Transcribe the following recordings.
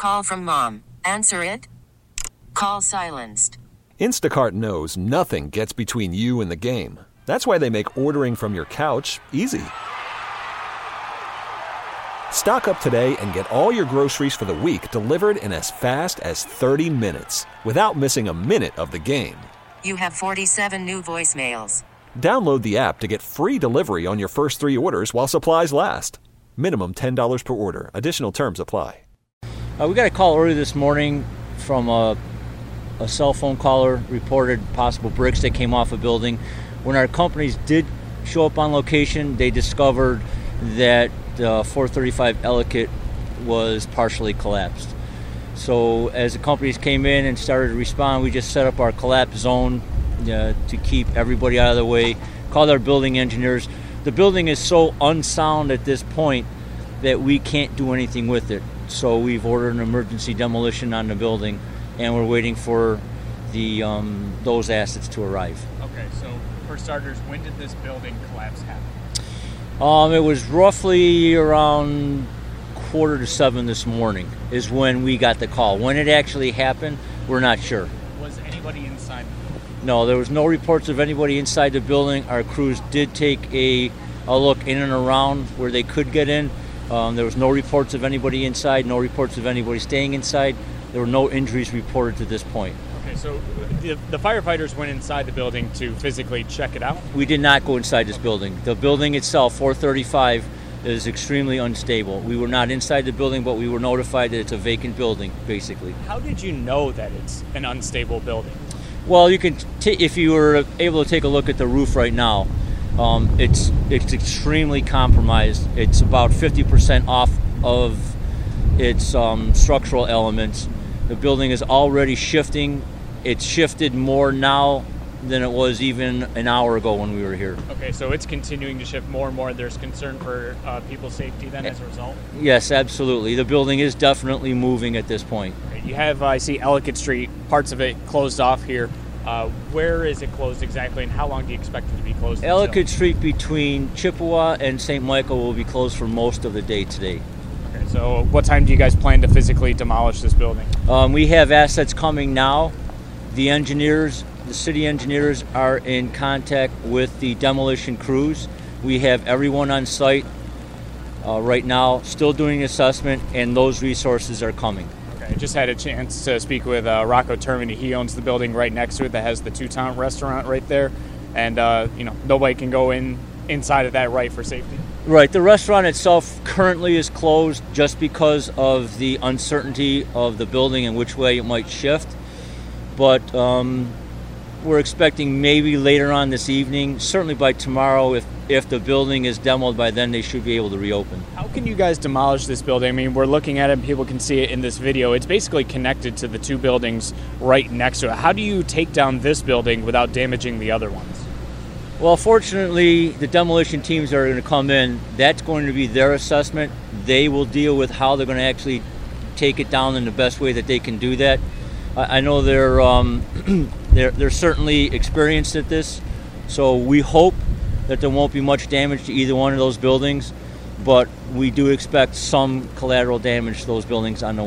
call from mom. Answer it. Call silenced. Instacart knows nothing gets between you and the game. That's why they make ordering from your couch easy. Stock up today and get all your groceries for the week delivered in as fast as 30 minutes without missing a minute of the game. You have 47 new voicemails. Download the app to get free delivery on your first 3 orders while supplies last. Minimum $10 per order. Additional terms apply. We got a call early this morning from a cell phone caller reported possible bricks that came off a building. When our companies did show up on location, they discovered that 435 Ellicott was partially collapsed. So as the companies came in and started to respond, we just set up our collapse zone to keep everybody out of the way, called our building engineers. The building is so unsound at this point that we can't do anything with it. So we've ordered an emergency demolition on the building, and we're waiting for those assets to arrive. Okay, so for starters, when did this building collapse happen? It was roughly around 6:45 this morning is when we got the call. When it actually happened, we're not sure. Was anybody inside the building? No, there was no reports of anybody inside the building. Our crews did take a look in and around where they could get in. There was no reports of anybody inside, no reports of anybody staying inside. There were no injuries reported to this point. Okay, so the firefighters went inside the building to physically check it out? We did not go inside this building. The building itself, 435, is extremely unstable. We were not inside the building, but we were notified that it's a vacant building, basically. How did you know that it's an unstable building? Well, you can, if you were able to take a look at the roof right now, it's extremely compromised. It's about 50% off of its structural elements. The building is already shifting. It's shifted more now than it was even an hour ago when we were here. Okay, so it's continuing to shift more and more. There's concern for people's safety then as a result? Yes, absolutely. The building is definitely moving at this point. Okay, you have, I see Ellicott Street, parts of it closed off here. Where is it closed exactly, and how long do you expect it to be closed? Ellicott Street between Chippewa and St. Michael will be closed for most of the day today. Okay, so what time do you guys plan to physically demolish this building? We have assets coming now. The city engineers are in contact with the demolition crews. We have everyone on site right now, still doing assessment, and those resources are coming. I just had a chance to speak with Rocco Termini. He owns the building right next to it that has the Two-Town restaurant right there, and nobody can go inside of that, right, for safety. Right. The restaurant itself currently is closed just because of the uncertainty of the building and which way it might shift. But we're expecting maybe later on this evening, certainly by tomorrow, if the building is demoed by then, they should be able to reopen. How can you guys demolish this building? I mean, we're looking at it and people can see it in this video. It's basically connected to the two buildings right next to it. How do you take down this building without damaging the other ones? Well, fortunately, the demolition teams that are going to come in, that's going to be their assessment. They will deal with how they're going to actually take it down in the best way that they can do that. I know they're certainly experienced at this, so we hope that there won't be much damage to either one of those buildings, but we do expect some collateral damage to those buildings on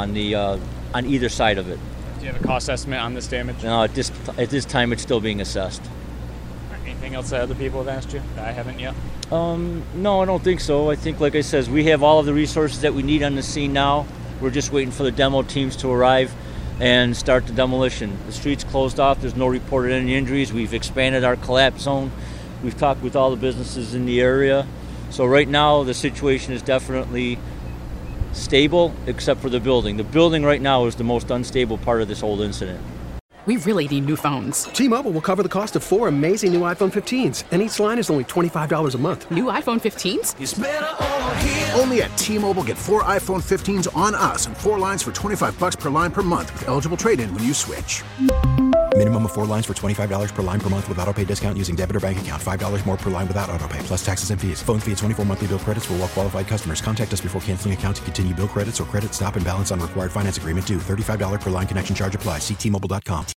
either side of it. Do you have a cost estimate on this damage? No, at this time, it's still being assessed. Anything else that other people have asked you that I haven't yet? No, I don't think so. I think, like I said, we have all of the resources that we need on the scene now. We're just waiting for the demo teams to arrive and start the demolition. The street's closed off. There's no reported any injuries. We've expanded our collapse zone. We've talked with all the businesses in the area. So right now, the situation is definitely stable, except for the building. The building right now is the most unstable part of this whole incident. We really need new phones. T-Mobile will cover the cost of 4 amazing new iPhone 15s, and each line is only $25 a month. New iPhone 15s? It's better over here. Only at T-Mobile, get 4 iPhone 15s on us and 4 lines for $25 per line per month with eligible trade-in when you switch. Minimum of 4 lines for $25 per line per month with autopay discount using debit or bank account. $5 more per line without autopay, plus taxes and fees. Phone fee at 24 monthly bill credits for well-qualified customers. Contact us before canceling account to continue bill credits or credit stop and balance on required finance agreement due. $35 per line connection charge applies. See T-Mobile.com.